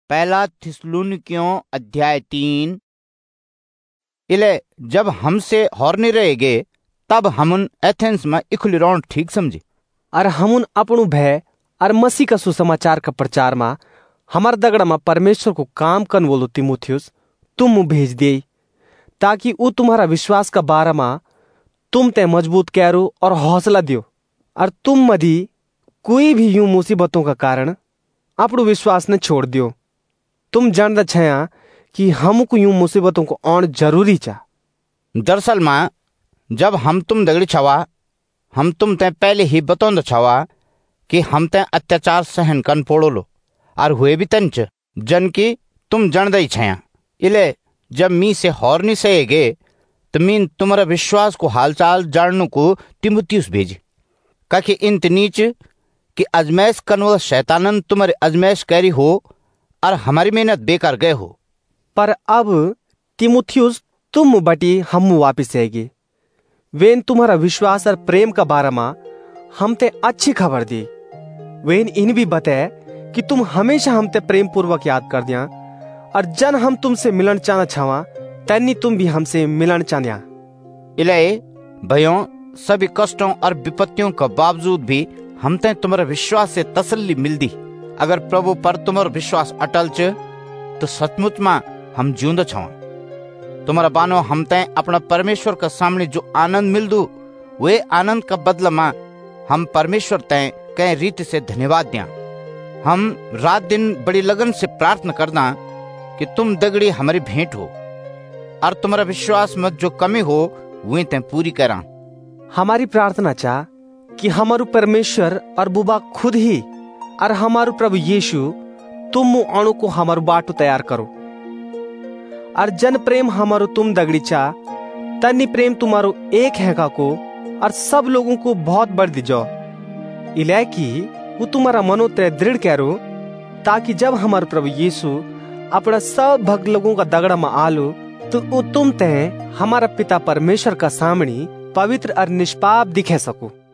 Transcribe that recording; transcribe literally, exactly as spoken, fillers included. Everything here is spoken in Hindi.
पहला थिस्सलुनीकियों अध्याय तीन। इले जब हमसे हॉर्नी रहेगे तब हमुन एथेंस में इखुली रौन ठीक समझी। और हमुन अपनु भय और मसीह का सुसमाचार का प्रचार में हमार दगड़ा में परमेश्वर को काम करन बोलो तीमुथियुस तुम भेज दिए, ताकि वो तुम्हारा विश्वास का बारे में तुम ते मजबूत कैरो और हौसला दियो। और तुम मधी कोई भी यूं मुसीबतों का कारण अपनो विश्वास ने छोड़ दियो। तुम जानदा छया कि हमको यूं मुसीबतों को आन जरूरी चा। दरअसल मां जब हम तुम दगड़ी छवा हम तुम ते पहले ही बतौंद छवा कि हम ते अत्याचार सहन कन पोड़ोलो और हुए भी तंच जन की तुम जानदा ही छया। इले जब मी से हॉर्नी सहेगे तो मीन तुम्हारा विश्वास को हालचाल जानने को तीमुथियुस भेजी, काकि इंत नीच कि अजमैश कनवल शैतानन तुम्हारे अजमैश कैरी हो और हमारी मेहनत बेकार गए हो। पर अब तीमुथियुस तुम बटी हम वापिस आएगी। वेन तुम्हारा विश्वास और प्रेम का बारे में हम ते अच्छी खबर दी। वेन इन भी बताए कि तुम हमेशा हम ते प्रेम पूर्वक याद कर दिया, और जन हम तुमसे मिलन चाहना छावा तन्नी तुम भी हमसे मिलन चाहनिया। इले भयों सभी कष्टों और विपत्तियों का बावजूद भी हम ते तुम्हारा विश्वास से तसल्ली मिलदी। अगर प्रभु पर तुम्हारा विश्वास अटल च तो सचमुच में हम जिंदा छवा। तुम्हारा बानो हम ते अपना परमेश्वर का सामने जो आनंद मिल दू वे आनंद का बदला में हम परमेश्वर ते कई रीति से धन्यवाद दिया। हम रात दिन बड़ी लगन से प्रार्थना करना कि तुम दगड़ी हमारी भेंट हो और तुम्हारा विश्वास में जो कमी हो वे ते पूरी करा। हमारी प्रार्थना चा कि हमारू परमेश्वर और बुबा खुद ही और हमारू प्रभु यीशु तुम अणु को हमारू बाटू तैयार करो। और जन प्रेम हमारू तुम दगड़ी चा तन्नी प्रेम तुम्हारो एक हैगा को और सब लोगों को बहुत बढ़ दी जाओ। इलाय की वो तुम्हारा मनोत्रय दृढ़ करो, ताकि जब हमारे प्रभु यीशु अपना सब भक्त लोगों का दगड़ा में आलो तो वो तुम ते हमारा पिता परमेश्वर का सामने पवित्र और निष्पाप दिखे सको।